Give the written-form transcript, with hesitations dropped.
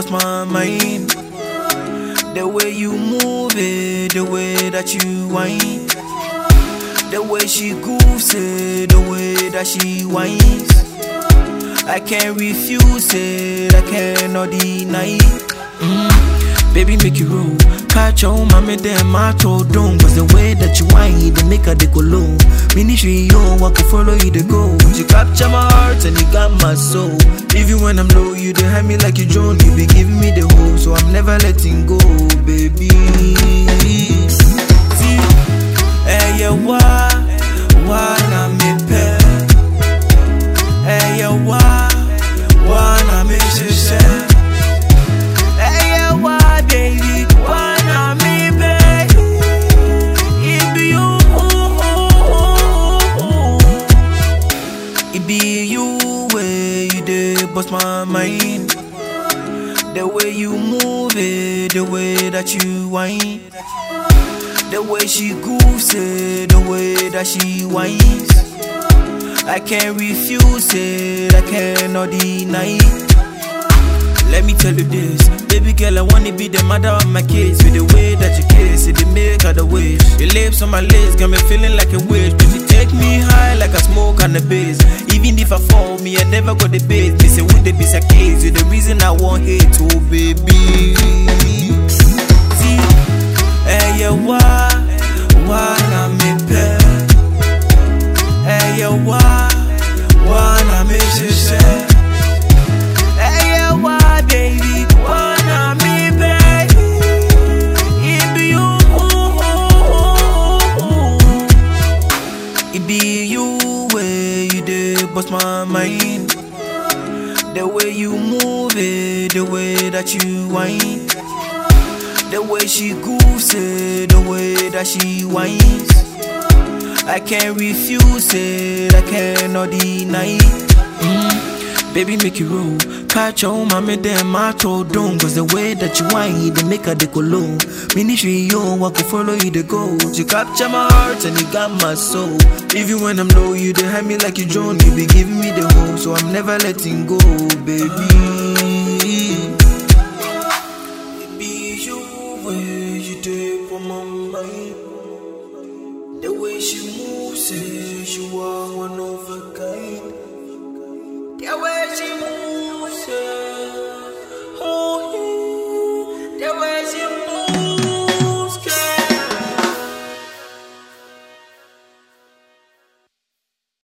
bust my mind. The way you move it, the way that you whine, the way she grooves it, the way that she whines. I can't refuse it, I cannot deny it. Baby, make it roll. Catch your mommy, then my toe down. Cause the way that you whine, they make her they go low. Ministry, yo, I could follow you to go. You capture my heart and you got my soul. Even when I'm low, you they have me like you drone. You be giving me the hope, so I'm never letting go, baby. See, hey, yeah, why not me pay? Hey, yeah, why not me share? Hey, yeah, why, baby? Why not me, baby? It be you. It be you way you did bust my mind. The way you move it, the way that you whine, the way she grooves it, the way that she whines. I can't refuse it, I cannot deny it. Let me tell you this, baby girl, I wanna be the mother of my kids. With the way that you kiss, it make her the wish. Your lips on my lips got me feeling like a wish. But you take me high like a smoke on the base. Even if I fall, me I never got the base. Me say with the piece of case, you're the reason I want hate to, baby. See, hey, yeah, why not me pay? Hey, yeah, why not me share? Hey, yeah, why, baby? Why not me, baby? It be you. It be you way you did bust my mind. The way you move it, the way that you whine, the way she grooves it, the way that she whines. I can't refuse it, I cannot deny it. Baby, make it roll. Catch your mommy, then my toe down. Cause the way that you whine, they make her they go low. Ministry, yo, I could follow you to go. You capture my heart and you got my soul. Even when I'm low, you they have me like you drone. You be giving me the hope, so I'm never letting go, baby. It be you way you did for my mind. The way she moves it, you are one of